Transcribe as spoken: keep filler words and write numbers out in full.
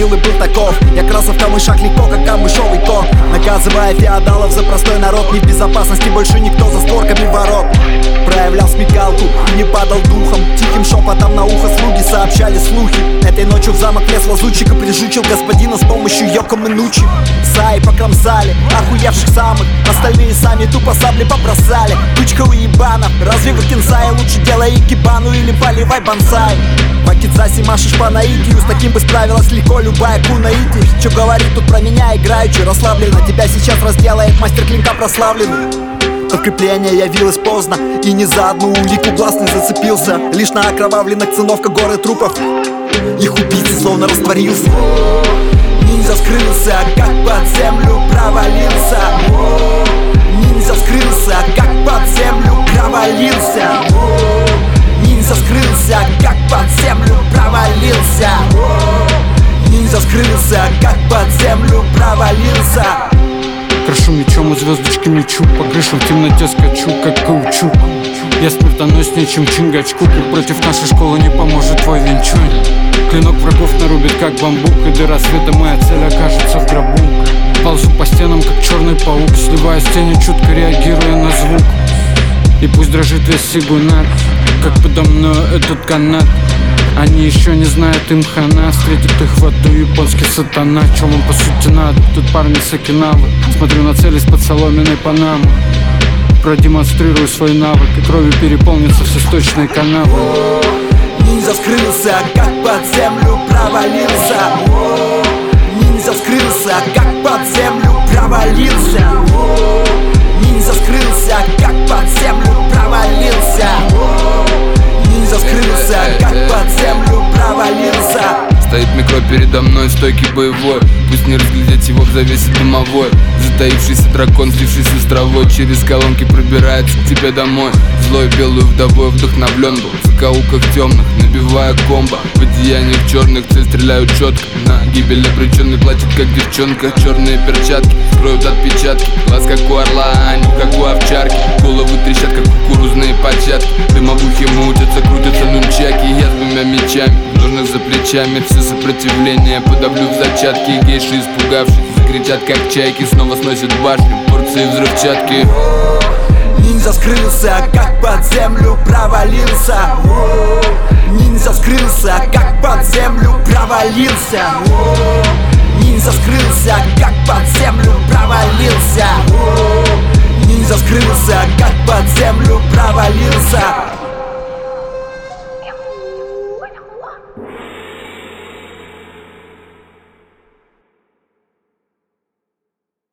ходил и был таков. Я крался в камышах легко, как камышовый кот, наказывая феодалов за простой народ. Не в безопасности больше никто за створками ворот. Проявлял смекалку и не падал духом. Тихим шепотом на ухо слуги сообщали слухи. Этой ночью в замок лез лазутчик и прижучил господина с помощью Йоко Минучи. Саи покромсали охуевших самых, остальные сами тупо сабли побросали. Тучка уебанов, разве в Кинсае лучше делай икебану или поливай бонсай? В Акидзасе машешь по наитию, с таким бы справилась легко любая кунаити. Чё говорит тут про меня играючи, расслабленно. Тебя сейчас разделает мастер клинка прославленный. Подкрепление явилось поздно, и ни за одну улику глаз не зацепился. Лишь на окровавленных циновка горы трупов. Их убийца словно растворился. Ниндзя скрылся, как под землю провалился. Ниндзя скрылся, как под землю провалился. Ниндзя скрылся, как под землю провалился. Ниндзя скрылся, как под землю провалился. Крашу мечом и звездочки мечу, по крышу в темноте скачу, как каучук. Я смертоноснее, чем Чингачгук, и против нашей школы не поможет твой венчунь. Клинок врагов нарубит, как бамбук, и до рассвета моя цель окажется в гробу. Ползу по стенам, как черный паук, сливая с тенью, чутко реагируя на звук. И пусть дрожит весь сигунат, как подо мною этот канат. Они еще не знают, им хана. Встретит их в аду японский сатана. Чем им по сути надо? Тут парни с Окинавы. Смотрю на цель из-под соломенной панамы. Продемонстрирую свой навык, и кровью переполнятся все сточные канавы. Ниндзя скрылся, как под землю провалился. Ниндзя скрылся, как под землю провалился. Ниндзя скрылся, как под землю провалился. Ниндзя скрылся, как под землю провалился. Стоит микро передо мной, стойкий боевой. Пусть не разглядеть его в завесе дымовой. Затаившийся дракон, слившийся с травой, через колонки пробирается к тебе домой. Злой белую вдовой вдохновлен был в закоулках темных, набивая комбо. В одеяниях черных цель стреляют четко. На гибель обреченный плачет, как девчонка. Черные перчатки скроют отпечатки. Глаз как у орла, а не как у овчарки. Головы трещат, как кукурузные початки. Дымовухи мутятся, крутятся нунчаки. Я с двумя мечами, ножных за плечами. Все сопротивление подавлю в зачатке. Гейши, испугавшись, закричат, как чайки. Снова сносят башню, порции взрывчатки. Ниндзя скрылся, как под землю провалился. Ниндзя скрылся, как под землю провалился. Ниндзя скрылся, как под землю провалился. Ниндзя скрылся, как под землю провалился.